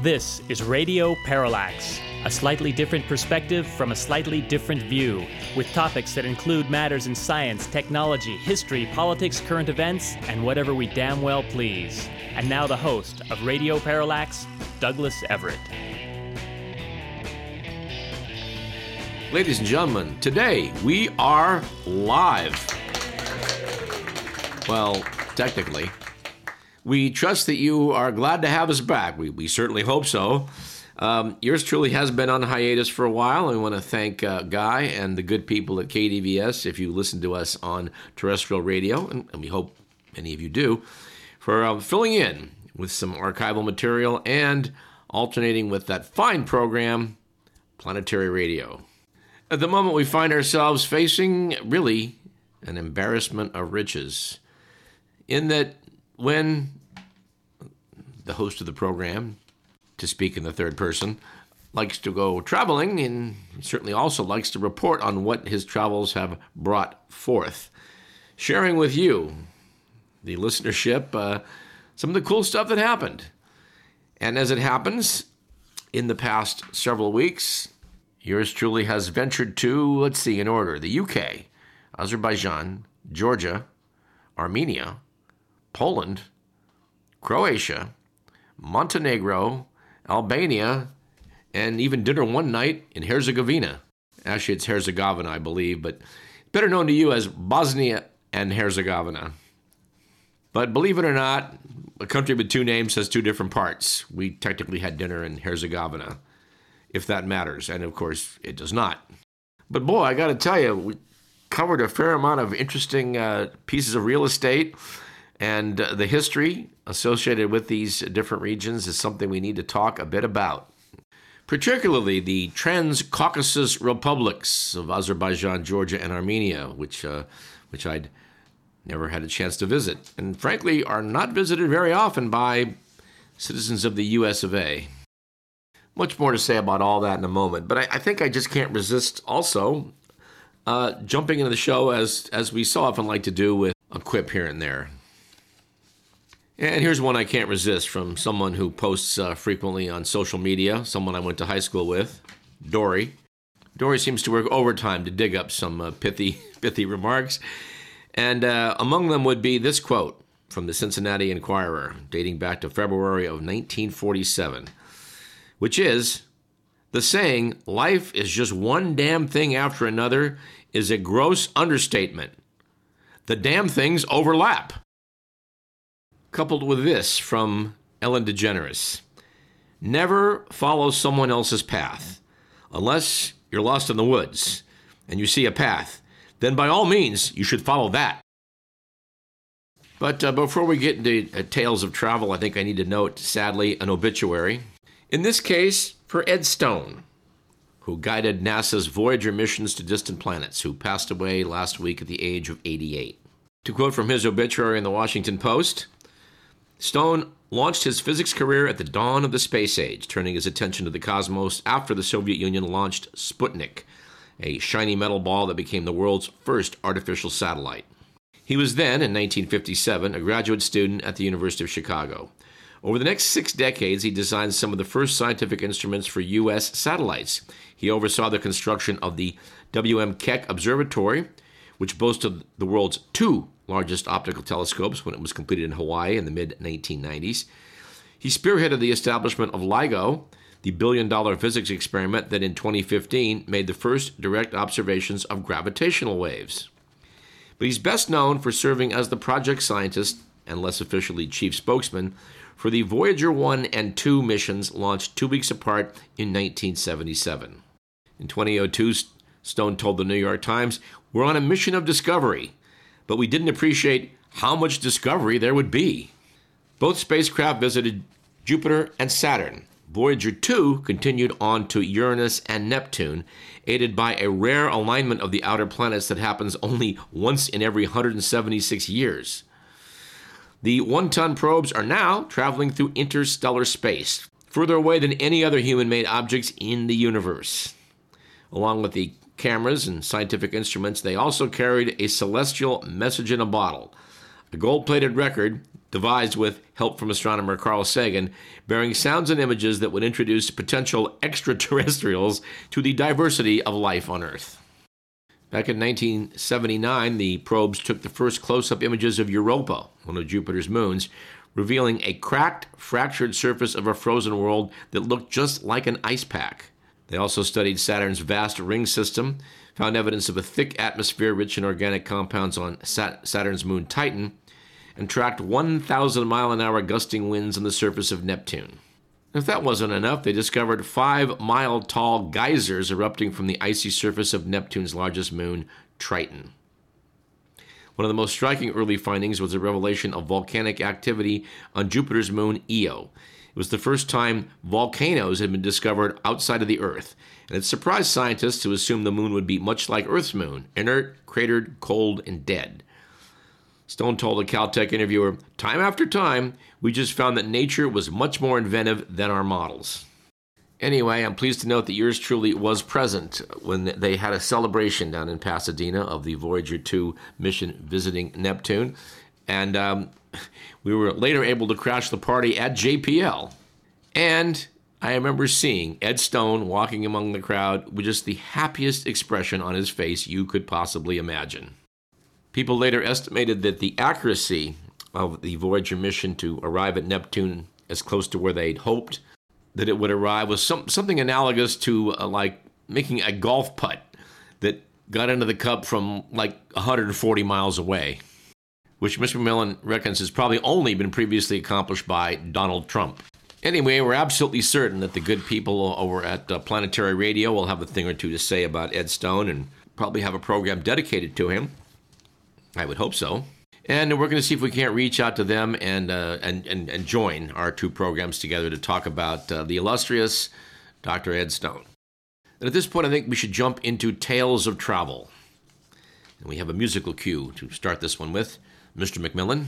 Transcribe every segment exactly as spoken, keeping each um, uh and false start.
This is Radio Parallax, a slightly different perspective from a slightly different view, with topics that include matters in science, technology, history, politics, current events, and whatever we damn well please. And now the host of Radio Parallax, Douglas Everett. Ladies and gentlemen, today we are live. Well, technically. We trust that you are glad to have us back. We, we certainly hope so. Um, yours truly has been on hiatus for a while. I want to thank uh, Guy and the good people at K D V S, if you listen to us on terrestrial radio, and, and we hope many of you do, for uh, filling in with some archival material and alternating with that fine program, Planetary Radio. At the moment, we find ourselves facing, really, an embarrassment of riches, in that when the host of the program, to speak in the third person, likes to go traveling, and he certainly also likes to report on what his travels have brought forth, sharing with you, the listenership, uh, some of the cool stuff that happened. And as it happens, in the past several weeks, yours truly has ventured to, let's see, in order, the U K, Azerbaijan, Georgia, Armenia, Poland, Croatia, Montenegro, Albania, and even dinner one night in Herzegovina. Actually, it's Herzegovina, I believe, but better known to you as Bosnia and Herzegovina. But believe it or not, a country with two names has two different parts. We technically had dinner in Herzegovina, if that matters, and of course, it does not. But boy, I got to tell you, we covered a fair amount of interesting uh, pieces of real estate. And uh, the history associated with these different regions is something we need to talk a bit about. Particularly the Trans-Caucasus republics of Azerbaijan, Georgia, and Armenia, which uh, which I'd never had a chance to visit, and frankly are not visited very often by citizens of the U S of A. Much more to say about all that in a moment, but I, I think I just can't resist also uh, jumping into the show as, as we so often like to do with a quip here and there. And here's one I can't resist from someone who posts uh, frequently on social media, someone I went to high school with, Dory. Dory seems to work overtime to dig up some uh, pithy, pithy remarks. And uh, among them would be this quote from the Cincinnati Enquirer, dating back to February of nineteen forty-seven, which is, the saying, life is just one damn thing after another, is a gross understatement. The damn things overlap. Coupled with this from Ellen DeGeneres, never follow someone else's path. Unless you're lost in the woods and you see a path, then by all means, you should follow that. But uh, before we get into uh, tales of travel, I think I need to note, sadly, an obituary. In this case, for Ed Stone, who guided NASA's Voyager missions to distant planets, who passed away last week at the age of eighty-eight. To quote from his obituary in the Washington Post, Stone launched his physics career at the dawn of the space age, turning his attention to the cosmos after the Soviet Union launched Sputnik, a shiny metal ball that became the world's first artificial satellite. He was then, in nineteen fifty-seven, a graduate student at the University of Chicago. Over the next six decades, he designed some of the first scientific instruments for U S satellites. He oversaw the construction of the W M Keck Observatory, which boasted the world's two largest optical telescopes when it was completed in Hawaii in the mid nineteen nineties. He spearheaded the establishment of LIGO, the billion-dollar physics experiment that in twenty fifteen made the first direct observations of gravitational waves. But he's best known for serving as the project scientist, and less officially chief spokesman, for the Voyager one and two missions launched two weeks apart in nineteen seventy-seven. In twenty oh two, Stone told the New York Times, "We're on a mission of discovery, but we didn't appreciate how much discovery there would be." Both spacecraft visited Jupiter and Saturn. Voyager two continued on to Uranus and Neptune, aided by a rare alignment of the outer planets that happens only once in every one hundred seventy-six years. The one-ton probes are now traveling through interstellar space, further away than any other human-made objects in the universe. Along with the cameras and scientific instruments, they also carried a celestial message in a bottle, A gold-plated record devised with help from astronomer Carl Sagan, bearing sounds and images that would introduce potential extraterrestrials to the diversity of life on Earth. Back in nineteen seventy-nine, the probes took the first close-up images of Europa, one of Jupiter's moons, revealing a cracked, fractured surface of a frozen world that looked just like an ice pack. They also studied Saturn's vast ring system, found evidence of a thick atmosphere rich in organic compounds on Saturn's moon Titan, and tracked one thousand mile an hour gusting winds on the surface of Neptune. If that wasn't enough, they discovered five-mile-tall geysers erupting from the icy surface of Neptune's largest moon, Triton. One of the most striking early findings was the revelation of volcanic activity on Jupiter's moon, Io. It was the first time volcanoes had been discovered outside of the Earth, and it surprised scientists who assumed the moon would be much like Earth's moon, inert, cratered, cold, and dead. Stone told a Caltech interviewer, "Time after time, we just found that nature was much more inventive than our models." Anyway, I'm pleased to note that yours truly was present when they had a celebration down in Pasadena of the Voyager two mission visiting Neptune. And um, we were later able to crash the party at J P L. And I remember seeing Ed Stone walking among the crowd with just the happiest expression on his face you could possibly imagine. People later estimated that the accuracy of the Voyager mission to arrive at Neptune as close to where they'd hoped that it would arrive was some, something analogous to uh, like making a golf putt that got into the cup from like one hundred forty miles away, which Mister McMillan reckons has probably only been previously accomplished by Donald Trump. Anyway, we're absolutely certain that the good people over at uh, Planetary Radio will have a thing or two to say about Ed Stone and probably have a program dedicated to him. I would hope so. And we're going to see if we can't reach out to them and uh, and, and, and join our two programs together to talk about uh, the illustrious Doctor Ed Stone. And at this point, I think we should jump into Tales of Travel. And we have a musical cue to start this one with. Mister McMillan.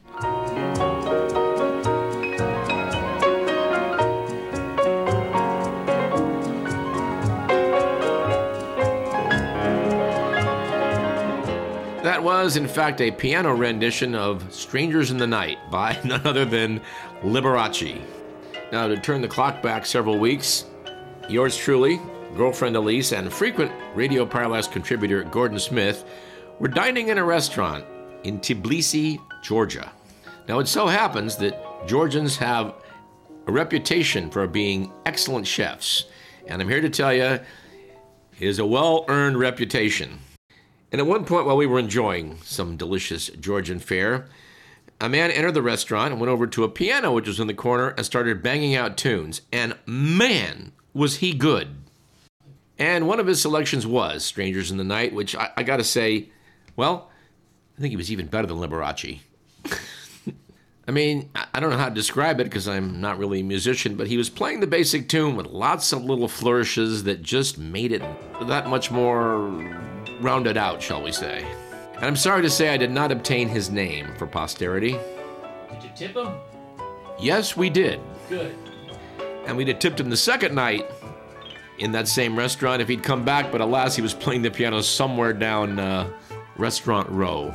That was, in fact, a piano rendition of Strangers in the Night by none other than Liberace. Now, to turn the clock back several weeks, yours truly, girlfriend Elise, and frequent Radio Parallax contributor Gordon Smith were dining in a restaurant in Tbilisi, Georgia. Now, it so happens that Georgians have a reputation for being excellent chefs, and I'm here to tell you, it is a well-earned reputation. And at one point, while we were enjoying some delicious Georgian fare, a man entered the restaurant and went over to a piano which was in the corner and started banging out tunes. And man, was he good. And one of his selections was Strangers in the Night, which I, I gotta say, well, I think he was even better than Liberace. I mean, I don't know how to describe it because I'm not really a musician, but he was playing the basic tune with lots of little flourishes that just made it that much more rounded out, shall we say. And I'm sorry to say I did not obtain his name for posterity. Did you tip him? Yes, we did. Good. And we'd have tipped him the second night in that same restaurant if he'd come back, but alas, he was playing the piano somewhere down uh, Restaurant Row.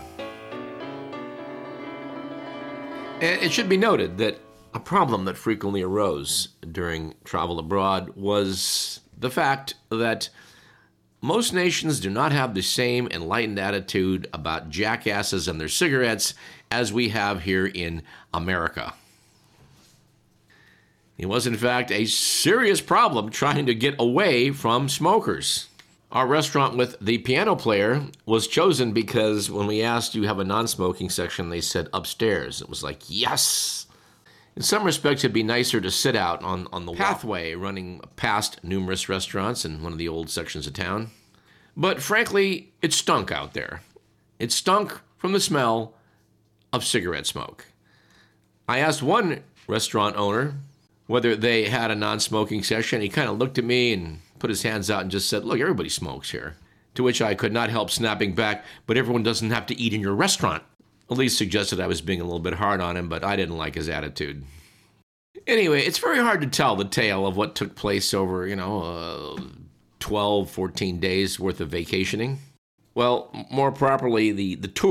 And it should be noted that a problem that frequently arose during travel abroad was the fact that most nations do not have the same enlightened attitude about jackasses and their cigarettes as we have here in America. It was, in fact, a serious problem trying to get away from smokers. Our restaurant with the piano player was chosen because when we asked, do you have a non-smoking section, they said upstairs. It was like, yes! In some respects, it'd be nicer to sit out on, on the pathway running past numerous restaurants in one of the old sections of town. But frankly, it stunk out there. It stunk from the smell of cigarette smoke. I asked one restaurant owner whether they had a non-smoking section. He kind of looked at me and put his hands out and just said, look, everybody smokes here. To which I could not help snapping back, but everyone doesn't have to eat in your restaurant. Elise suggested I was being a little bit hard on him, but I didn't like his attitude. Anyway, it's very hard to tell the tale of what took place over, you know, uh, twelve, fourteen days worth of vacationing. Well, more properly, the, the tour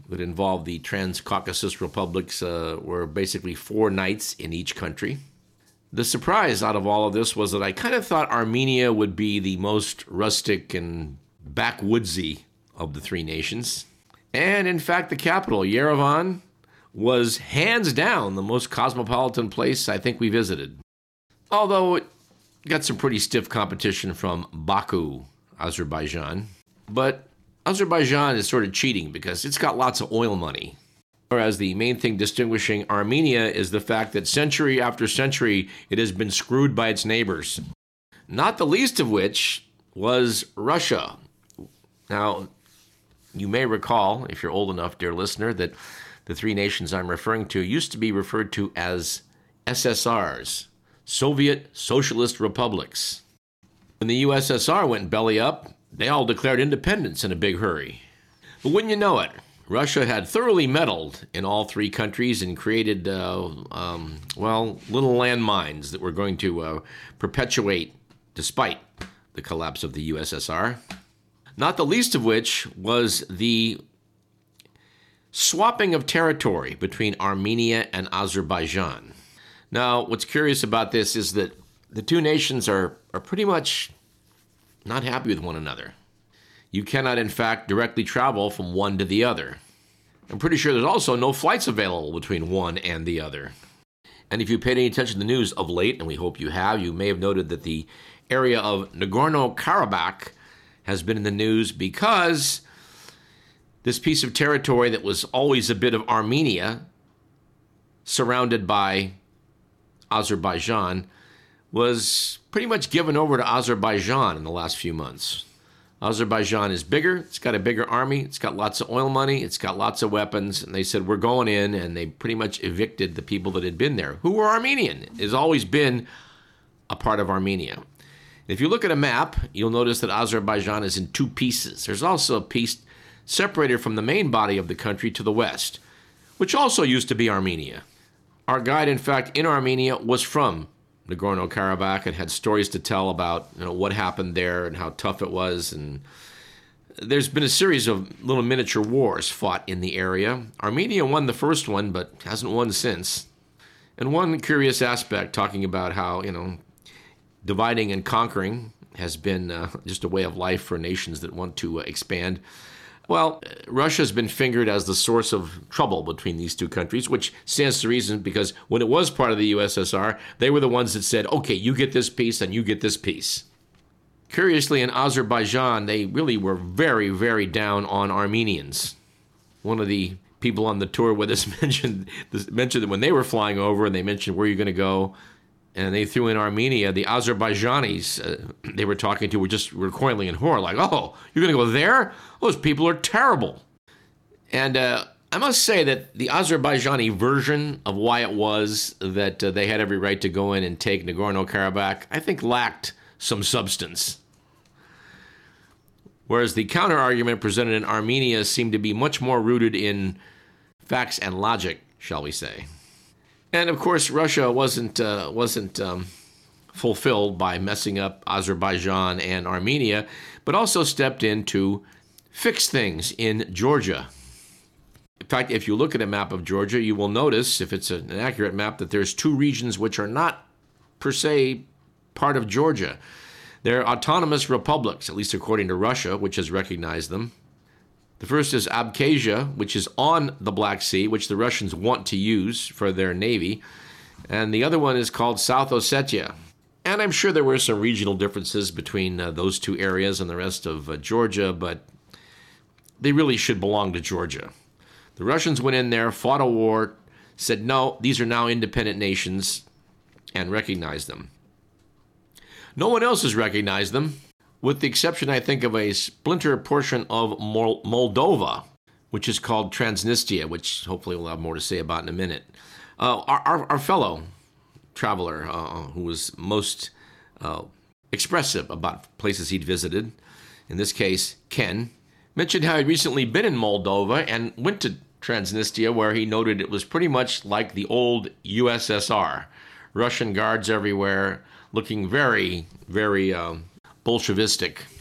that involved the Trans-Caucasus republics, uh, were basically four nights in each country. The surprise out of all of this was that I kind of thought Armenia would be the most rustic and backwoodsy of the three nations. And in fact, the capital, Yerevan, was hands down the most cosmopolitan place I think we visited. Although it got some pretty stiff competition from Baku, Azerbaijan. But Azerbaijan is sort of cheating because it's got lots of oil money. Whereas the main thing distinguishing Armenia is the fact that century after century it has been screwed by its neighbors. Not the least of which was Russia. Now, you may recall, if you're old enough, dear listener, that the three nations I'm referring to used to be referred to as S S Rs, Soviet Socialist Republics. When the U S S R went belly up, they all declared independence in a big hurry. But wouldn't you know it, Russia had thoroughly meddled in all three countries and created, uh, um, well, little landmines that were going to uh, perpetuate despite the collapse of the U S S R. Not the least of which was the swapping of territory between Armenia and Azerbaijan. Now, what's curious about this is that the two nations are, are pretty much not happy with one another. You cannot, in fact, directly travel from one to the other. I'm pretty sure there's also no flights available between one and the other. And if you paid any attention to the news of late, and we hope you have, you may have noted that the area of Nagorno-Karabakh has been in the news because this piece of territory that was always a bit of Armenia, surrounded by Azerbaijan, was pretty much given over to Azerbaijan in the last few months. Azerbaijan is bigger, it's got a bigger army, it's got lots of oil money, it's got lots of weapons, and they said, we're going in, and they pretty much evicted the people that had been there, who were Armenian. It has always been a part of Armenia. If you look at a map, you'll notice that Azerbaijan is in two pieces. There's also a piece separated from the main body of the country to the west, which also used to be Armenia. Our guide, in fact, in Armenia was from Nagorno-Karabakh and had stories to tell about, you know, what happened there and how tough it was. And there's been a series of little miniature wars fought in the area. Armenia won the first one, but hasn't won since. And one curious aspect, talking about how, you know, dividing and conquering has been uh, just a way of life for nations that want to uh, expand. Well, Russia's been fingered as the source of trouble between these two countries, which stands to reason because when it was part of the U S S R, they were the ones that said, okay, you get this piece and you get this piece. Curiously, in Azerbaijan, they really were very, very down on Armenians. One of the people on the tour with us mentioned, mentioned that when they were flying over and they mentioned, where are you going to go? And they threw in Armenia, the Azerbaijanis uh, they were talking to were just recoiling in horror, like, oh, you're going to go there? Those people are terrible. And uh, I must say that the Azerbaijani version of why it was that uh, they had every right to go in and take Nagorno-Karabakh, I think lacked some substance. Whereas the counter-argument presented in Armenia seemed to be much more rooted in facts and logic, shall we say. And of course, Russia wasn't uh, wasn't um, fulfilled by messing up Azerbaijan and Armenia, but also stepped in to fix things in Georgia. In fact, if you look at a map of Georgia, you will notice, if it's an accurate map, that there's two regions which are not per se part of Georgia. They're autonomous republics, at least according to Russia, which has recognized them. The first is Abkhazia, which is on the Black Sea, which the Russians want to use for their navy. And the other one is called South Ossetia. And I'm sure there were some regional differences between uh, those two areas and the rest of uh, Georgia, but they really should belong to Georgia. The Russians went in there, fought a war, said, no, these are now independent nations, and recognized them. No one else has recognized them, with the exception, I think, of a splinter portion of Mol- Moldova, which is called Transnistria, which hopefully we'll have more to say about in a minute. Uh, our, our, our fellow traveler, uh, who was most uh, expressive about places he'd visited, in this case, Ken, mentioned how he'd recently been in Moldova and went to Transnistria, where he noted it was pretty much like the old U S S R. Russian guards everywhere, looking very, very... Um, Bolshevistic.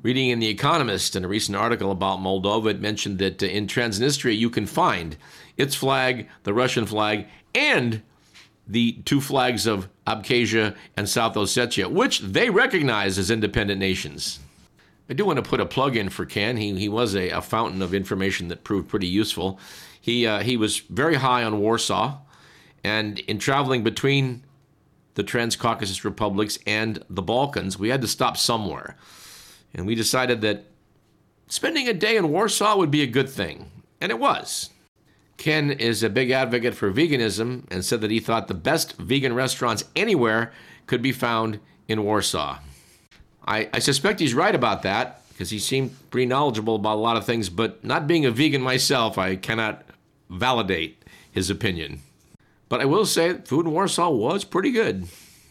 Reading in The Economist in a recent article about Moldova, it mentioned that uh, in Transnistria you can find its flag, the Russian flag, and the two flags of Abkhazia and South Ossetia, which they recognize as independent nations. I do want to put a plug in for Ken. He he was a, a fountain of information that proved pretty useful. He uh, he was very high on Warsaw, and in traveling between the Transcaucasus republics and the Balkans, we had to stop somewhere. And we decided that spending a day in Warsaw would be a good thing, and it was. Ken is a big advocate for veganism and said that he thought the best vegan restaurants anywhere could be found in Warsaw. I, I suspect he's right about that, because he seemed pretty knowledgeable about a lot of things, but not being a vegan myself, I cannot validate his opinion. But I will say food in Warsaw was pretty good.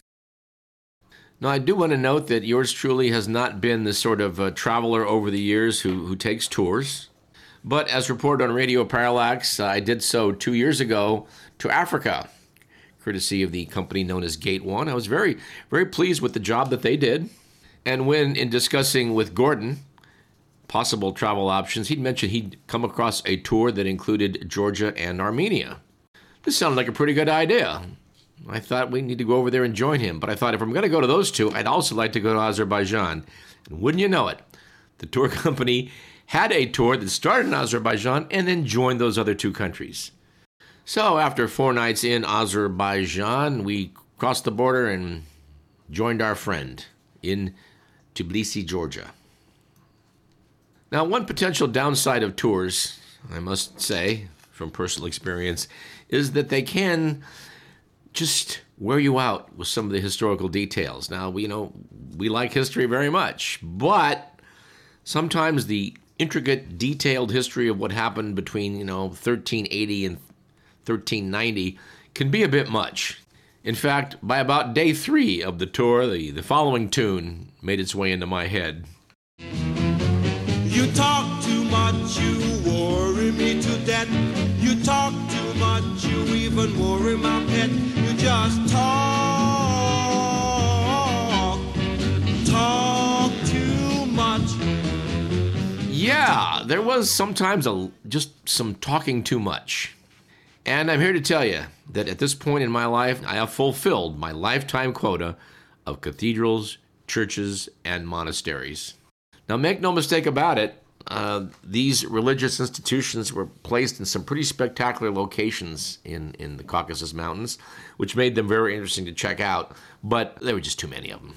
Now, I do want to note that yours truly has not been the sort of uh, traveler over the years who, who takes tours. But as reported on Radio Parallax, uh, I did so two years ago to Africa, courtesy of the company known as Gate One. I was very, very pleased with the job that they did. And when, in discussing with Gordon possible travel options, he'd mentioned he'd come across a tour that included Georgia and Armenia. This sounded like a pretty good idea. I thought we need to go over there and join him. But I thought if I'm going to go to those two, I'd also like to go to Azerbaijan. And wouldn't you know it, the tour company had a tour that started in Azerbaijan and then joined those other two countries. So after four nights in Azerbaijan, we crossed the border and joined our friend in Tbilisi, Georgia. Now, one potential downside of tours, I must say, from personal experience, is that they can just wear you out with some of the historical details. Now, we, you know, we like history very much, but sometimes the intricate, detailed history of what happened between, you know, thirteen eighty and thirteen ninety can be a bit much. In fact, by about day three of the tour, the, the following tune made its way into my head. You talk too much, you worry me to death. You talk too much, you even worry my pet. You just talk, talk too much. Yeah, there was sometimes a, just some talking too much. And I'm here to tell you that at this point in my life, I have fulfilled my lifetime quota of cathedrals, churches, and monasteries. Now, make no mistake about it, uh, these religious institutions were placed in some pretty spectacular locations in, in the Caucasus Mountains, which made them very interesting to check out, but there were just too many of them.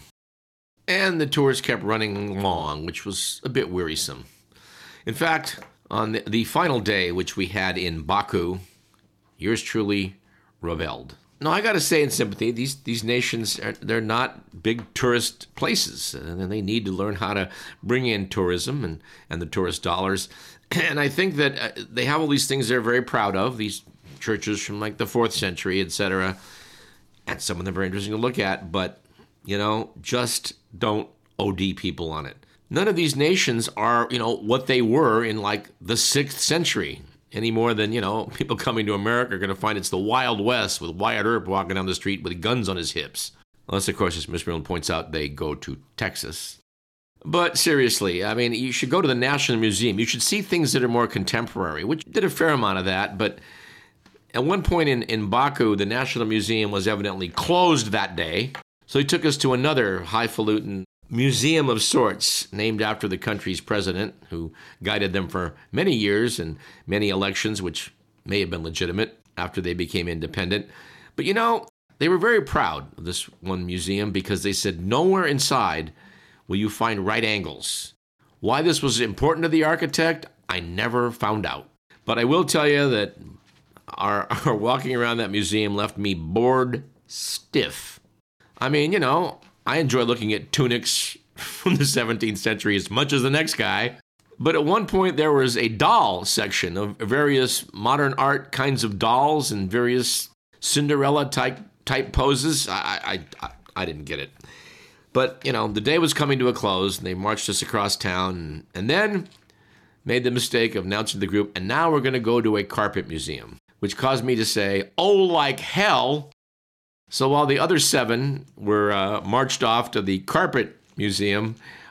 And the tours kept running long, which was a bit wearisome. In fact, on the, the final day, which we had in Baku, yours truly reveled. Now, I got to say in sympathy, these these nations, are, they're not big tourist places, and they need to learn how to bring in tourism and, and the tourist dollars. And I think that uh, they have all these things they're very proud of, these churches from like the fourth century, et cetera. And some of them are very interesting to look at, but, you know, just don't O D people on it. None of these nations are, you know, what they were in like the sixth century. Any more than, you know, people coming to America are going to find it's the Wild West with Wyatt Earp walking down the street with guns on his hips. Unless, of course, as Miz Maryland points out, they go to Texas. But seriously, I mean, you should go to the National Museum. You should see things that are more contemporary, which did a fair amount of that. But at one point in, in Baku, the National Museum was evidently closed that day. So he took us to another highfalutin museum of sorts, named after the country's president, who guided them for many years and many elections, which may have been legitimate after they became independent. But, you know, they were very proud of this one museum because they said nowhere inside will you find right angles. Why this was important to the architect, I never found out. But I will tell you that our, our walking around that museum left me bored stiff. I mean, you know, I enjoy looking at tunics from the seventeenth century as much as the next guy. But at one point, there was a doll section of various modern art kinds of dolls and various Cinderella type type poses. I, I, I, I didn't get it. But, you know, the day was coming to a close, and they marched us across town, and, and then made the mistake of announcing to the group, and now we're going to go to a carpet museum, which caused me to say, oh, like hell. So while the other seven were uh, marched off to the carpet museum,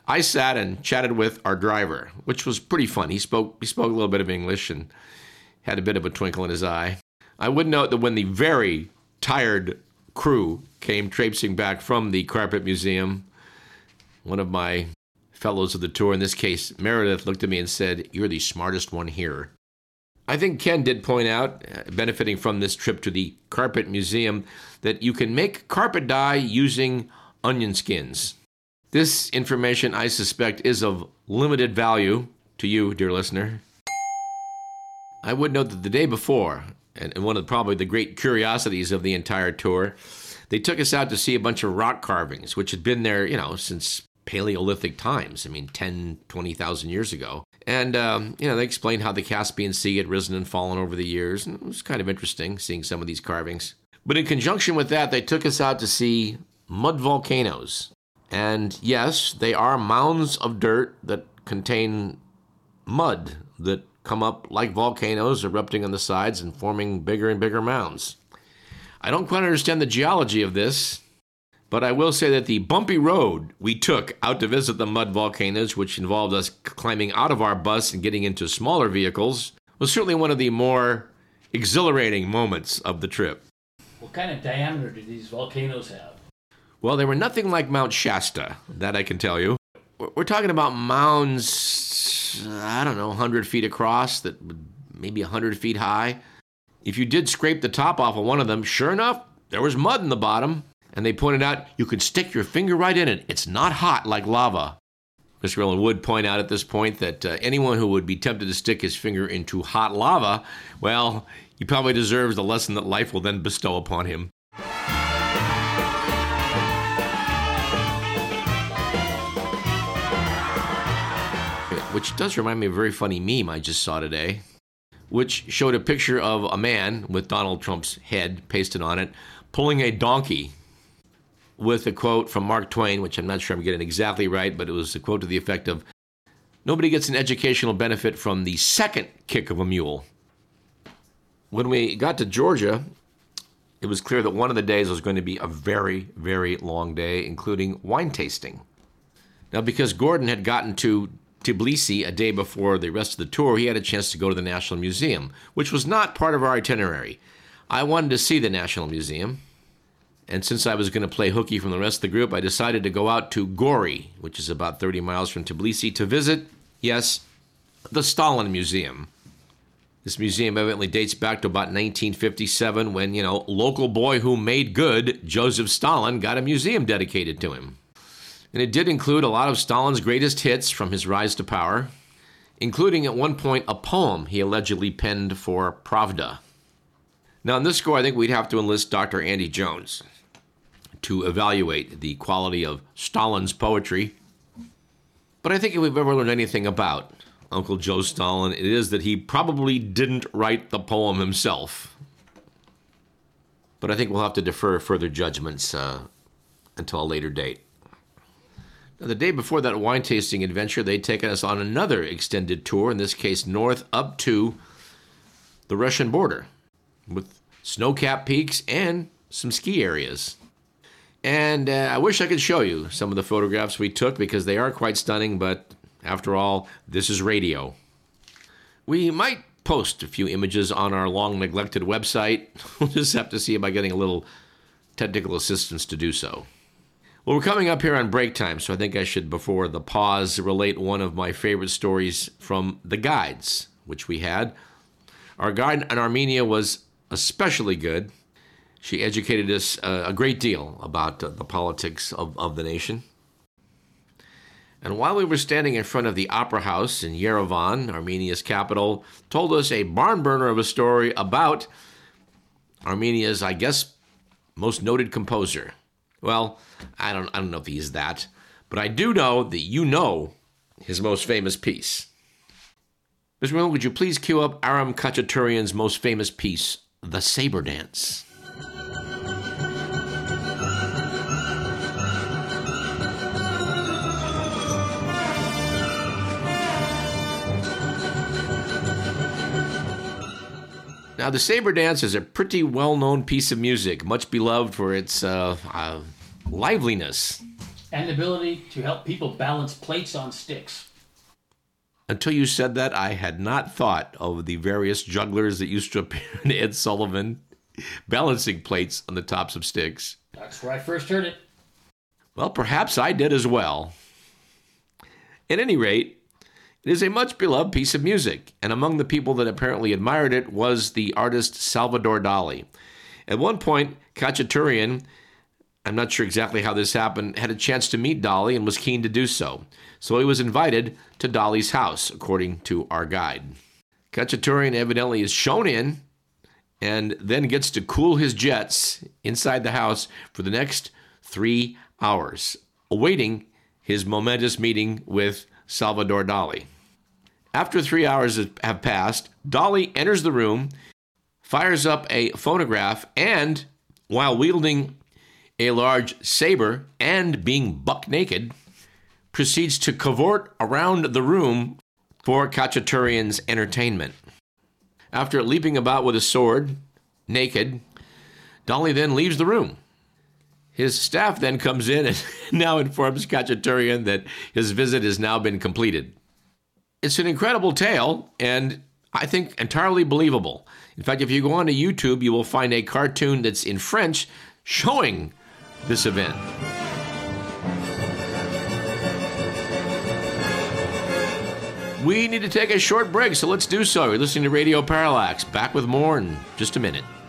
I sat and chatted with our driver, which was pretty fun. He spoke he spoke a little bit of English and had a bit of a twinkle in his eye. I would note that when the very tired crew came traipsing back from the Carpet Museum, one of my fellows of the tour, in this case Meredith, looked at me and said, "You're the smartest one here." I think Ken did point out, uh, benefiting from this trip to the Carpet Museum, that you can make carpet dye using onion skins. This information, I suspect, is of limited value to you, dear listener. I would note that the day before, and one of the, probably the great curiosities of the entire tour, they took us out to see a bunch of rock carvings, which had been there, you know, since Paleolithic times. I mean, ten, twenty thousand years ago. And, um, you know, they explained how the Caspian Sea had risen and fallen over the years. And it was kind of interesting seeing some of these carvings. But in conjunction with that, they took us out to see mud volcanoes. And yes, they are mounds of dirt that contain mud that come up like volcanoes, erupting on the sides and forming bigger and bigger mounds. I don't quite understand the geology of this, but I will say that the bumpy road we took out to visit the mud volcanoes, which involved us climbing out of our bus and getting into smaller vehicles, was certainly one of the more exhilarating moments of the trip. What kind of diameter do these volcanoes have? Well, they were nothing like Mount Shasta, that I can tell you. We're talking about mounds, I don't know, one hundred feet across, that maybe one hundred feet high. If you did scrape the top off of one of them, sure enough, there was mud in the bottom. And they pointed out, you could stick your finger right in it. It's not hot like lava. Mister Rowland would point out at this point that uh, anyone who would be tempted to stick his finger into hot lava, well, he probably deserves the lesson that life will then bestow upon him. Which does remind me of a very funny meme I just saw today, which showed a picture of a man with Donald Trump's head pasted on it, pulling a donkey, with a quote from Mark Twain, which I'm not sure I'm getting exactly right, but it was a quote to the effect of, "Nobody gets an educational benefit from the second kick of a mule." When we got to Georgia, it was clear that one of the days was going to be a very, very long day, including wine tasting. Now, because Gordon had gotten to Tbilisi a day before the rest of the tour, he had a chance to go to the National Museum, which was not part of our itinerary. I wanted to see the National Museum, and since I was going to play hooky from the rest of the group, I decided to go out to Gori, which is about thirty miles from Tbilisi, to visit, yes, the Stalin Museum. This museum evidently dates back to about nineteen fifty-seven when, you know, local boy who made good, Joseph Stalin, got a museum dedicated to him. And it did include a lot of Stalin's greatest hits from his rise to power, including at one point a poem he allegedly penned for Pravda. Now, in this score, I think we'd have to enlist Doctor Andy Jones to evaluate the quality of Stalin's poetry. But I think if we've ever learned anything about Uncle Joe Stalin, it is that he probably didn't write the poem himself. But I think we'll have to defer further judgments uh, until a later date. Now, the day before that wine tasting adventure, they'd taken us on another extended tour, in this case north up to the Russian border, with snow-capped peaks and some ski areas. And uh, I wish I could show you some of the photographs we took, because they are quite stunning, but after all, this is radio. We might post a few images on our long-neglected website. We'll just have to see about getting a little technical assistance to do so. Well, we're coming up here on break time, so I think I should, before the pause, relate one of my favorite stories from the guides, which we had. Our guide in Armenia was especially good. She educated us uh, a great deal about uh, the politics of, of the nation. And while we were standing in front of the Opera House in Yerevan, Armenia's capital, told us a barn burner of a story about Armenia's, I guess, most noted composer. Well, I don't, I don't know if he's that, but I do know that you know his most famous piece. Mister Will, would you please cue up Aram Khachaturian's most famous piece, The Saber Dance? Now, the Saber Dance is a pretty well-known piece of music, much beloved for its uh, uh, liveliness And the ability to help people balance plates on sticks. Until you said that, I had not thought of the various jugglers that used to appear in Ed Sullivan balancing plates on the tops of sticks. That's where I first heard it. Well, perhaps I did as well. At any rate, it is a much beloved piece of music, and among the people that apparently admired it was the artist Salvador Dali. At one point, Khachaturian, I'm not sure exactly how this happened, had a chance to meet Dali and was keen to do so. So he was invited to Dali's house, according to our guide. Khachaturian evidently is shown in and then gets to cool his jets inside the house for the next three hours, awaiting his momentous meeting with Salvador Dali. After three hours have passed, Dali enters the room, fires up a phonograph, and while wielding a large saber and being buck naked, proceeds to cavort around the room for Khachaturian's entertainment. After leaping about with a sword, naked, Dali then leaves the room. His staff then comes in and now informs Khachaturian that his visit has now been completed. It's an incredible tale, and I think entirely believable. In fact, if you go onto YouTube, you will find a cartoon that's in French showing this event. We need to take a short break, so let's do so. You're listening to Radio Parallax. Back with more in just a minute.